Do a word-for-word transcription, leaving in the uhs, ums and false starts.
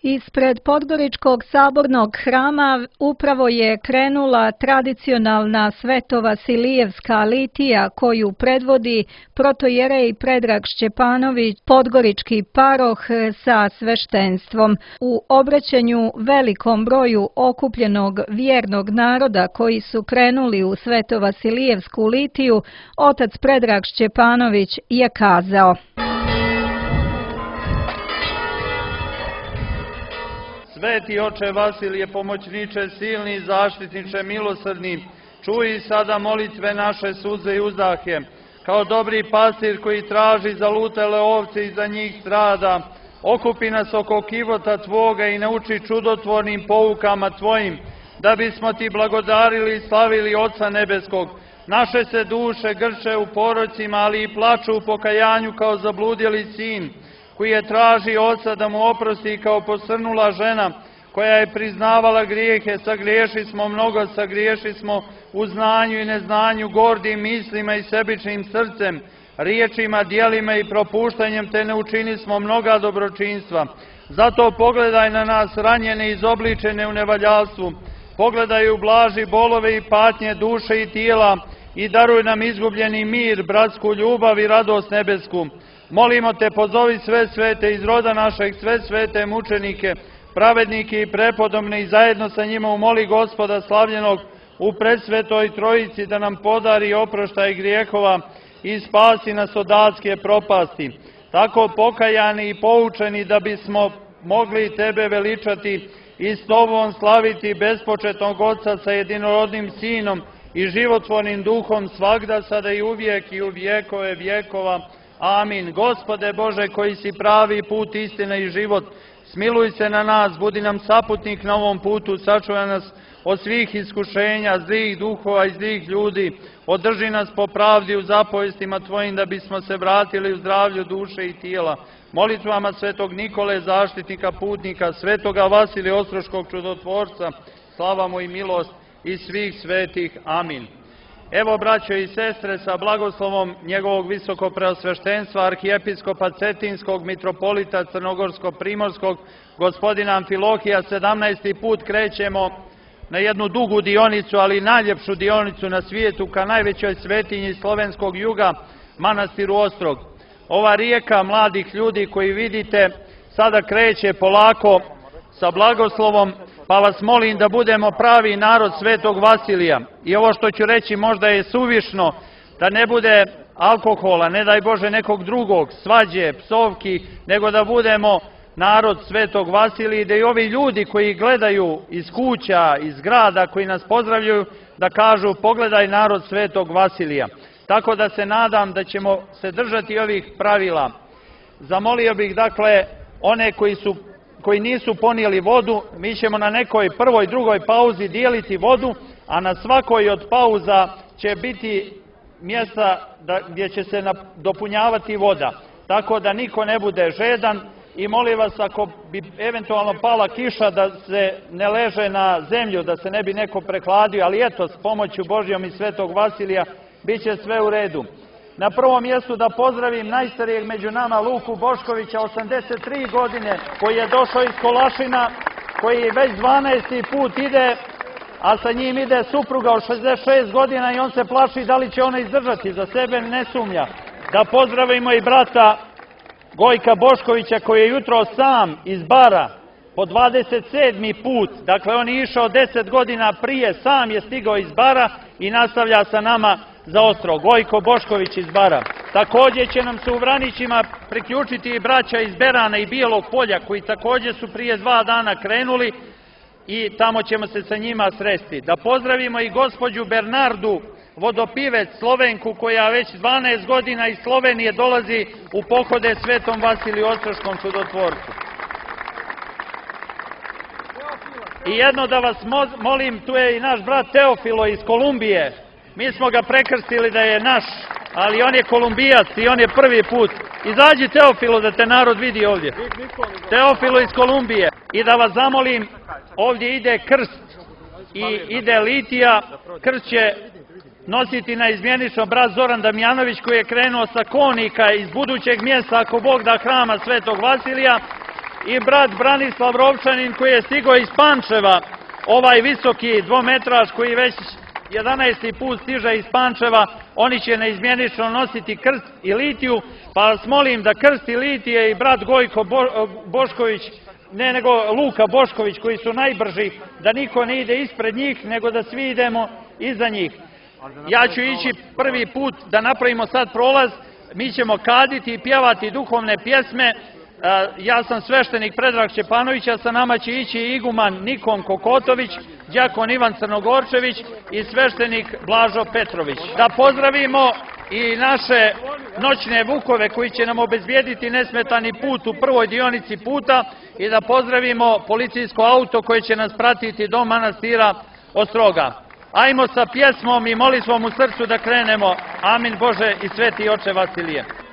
Ispred Podgoričkog sabornog hrama upravo je krenula tradicionalna Svetovasilijevska litija koju predvodi protojerej Predrag Šćepanović, podgorički paroh sa sveštenstvom. U obraćanju velikom broju okupljenog vjernog naroda koji su krenuli u Svetovasilijevsku litiju, otac Predrag Šćepanović je kazao: Sveti oče Vasilije, pomoćniče silni, zaštitniče milosrdni, čuj sada molitve naše suze i uzdahe. Kao dobri pastir koji traži zalutele ovce i za njih strada, okupi nas oko kivota Tvoga i nauči čudotvornim poukama Tvojim, da bismo Ti blagodarili i slavili Oca Nebeskog. Naše se duše grče u porocima, ali i plaču u pokajanju kao zabludjeli sin, koji je traži Oca da mu oprosti kao posrnula žena, koja je priznavala grijehe. Sagriješi smo mnogo, sagriješi smo u znanju i neznanju, gordim mislima i sebičnim srcem, riječima, djelima i propuštanjem, te ne učini smo mnoga dobročinstva. Zato pogledaj na nas ranjene i izobličene u nevaljalstvu, pogledaj u blaži bolove i patnje duše i tijela i daruj nam izgubljeni mir, bratsku ljubav i radost nebesku. Molimo Te, pozovi sve svete iz roda našeg, sve svete mučenike, pravednike i prepodobne, i zajedno sa njima umoli Gospoda slavljenog u presvetoj Trojici da nam podari oproštaj grijehova i spasi nas od adske propasti. Tako pokajani i poučeni da bismo mogli Tebe veličati i s Tobom slaviti bespočetnog Oca sa jedinorodnim Sinom i životvornim Duhom svagda, sada i uvijek i u vjekove vjekova. Amin. Gospode Bože, koji si pravi put, istina i život, smiluj se na nas, budi nam saputnik na ovom putu, sačuvaj nas od svih iskušenja, zlih duhova i zlih ljudi, održi nas po pravdi u zapovjestima Tvojim, da bismo se vratili u zdravlju duše i tijela. Molitvama svetog Nikole, zaštitnika putnika, svetoga Vasilija Ostroškog čudotvorca, slava mu i milost i svih svetih. Amin. Evo, braćo i sestre, sa blagoslovom njegovog visokopreosveštenstva arhijepiskopa Cetinskog, mitropolita Crnogorsko-primorskog, gospodina Amfilohija, sedamnaesti put krećemo na jednu dugu dionicu, ali najljepšu dionicu na svijetu, ka najvećoj svetinji slovenskog juga, manastiru Ostrog. Ova rijeka mladih ljudi koji vidite sada kreće polako sa blagoslovom, pa vas molim da budemo pravi narod svetog Vasilija. I ovo što ću reći možda je suvišno, da ne bude alkohola, ne daj Bože nekog drugog, svađe, psovki, nego da budemo narod svetog Vasilija i da i ovi ljudi koji gledaju iz kuća, iz grada, koji nas pozdravljaju, da kažu pogledaj narod svetog Vasilija. Tako da se nadam da ćemo se držati ovih pravila. Zamolio bih dakle one koji su koji nisu ponijeli vodu, mi ćemo na nekoj prvoj, drugoj pauzi dijeliti vodu, a na svakoj od pauza će biti mjesta da, gdje će se dopunjavati voda. Tako da niko ne bude žedan i molim vas, ako bi eventualno pala kiša, da se ne leže na zemlju, da se ne bi neko prehladio, ali eto, s pomoću Božjom i svetog Vasilija bit će sve u redu. Na prvom mjestu da pozdravim najstarijeg među nama, Luku Boškovića, osamdeset tri godine, koji je došao iz Kolašina, koji već dvanaesti put ide, a sa njim ide supruga od šezdeset šest godina i on se plaši da li će ona izdržati, za sebe ne sumnja. Da pozdravimo i brata Gojka Boškovića, koji je jutro sam iz Bara po dvadeset sedmi put, dakle on je išao deset godina prije, sam je stigao iz Bara i nastavlja sa nama za Ostrog. Gojko Bošković iz Bara. Također će nam se u Vranićima priključiti i braća iz Berana i Bijelog Polja, koji također su prije dva dana krenuli i tamo ćemo se sa njima sresti. Da pozdravimo i gospođu Bernardu Vodopivec, Slovenku, koja već dvanaest godina iz Slovenije dolazi u pohode svetom Vasiliju Ostroškom čudotvorcu. I jedno da vas molim, tu je i naš brat Teofilo iz Kolumbije. Mi smo ga prekrstili da je naš, ali on je Kolumbijac i on je prvi put. Izađi, Teofilo, da te narod vidi ovdje. Teofilo iz Kolumbije. I da vas zamolim, ovdje ide krst i ide litija. Krst će nositi na izmjenično brat Zoran Damjanović, koji je krenuo sa Konika iz budućeg mjesta, ako Bog da, hrama svetog Vasilija. i brat Branislav Rovčanin koji je stigao iz Pančeva, ovaj visoki dvometraž koji već jedanaesti put stiže iz Pančeva, oni će neizmjenično nositi krst i litiju, pa vas molim da krst i litije i brat Gojko Bošković, ne nego Luka Bošković koji su najbrži, da niko ne ide ispred njih, nego da svi idemo iza njih. Ja ću ići prvi put da napravimo sad prolaz, mi ćemo kaditi i pjevati duhovne pjesme. Ja sam sveštenik Predrag Šćepanović, a sa nama će ići iguman Nikon Kokotović, đakon Ivan Crnogorčević i sveštenik Blažo Petrović. Da pozdravimo i naše noćne vukove koji će nam obezbijediti nesmetani put u prvoj dionici puta i da pozdravimo policijsko auto koje će nas pratiti do manastira Ostroga. Ajmo sa pjesmom i molitvom u srcu da krenemo. Amin Bože i sveti oče Vasilije.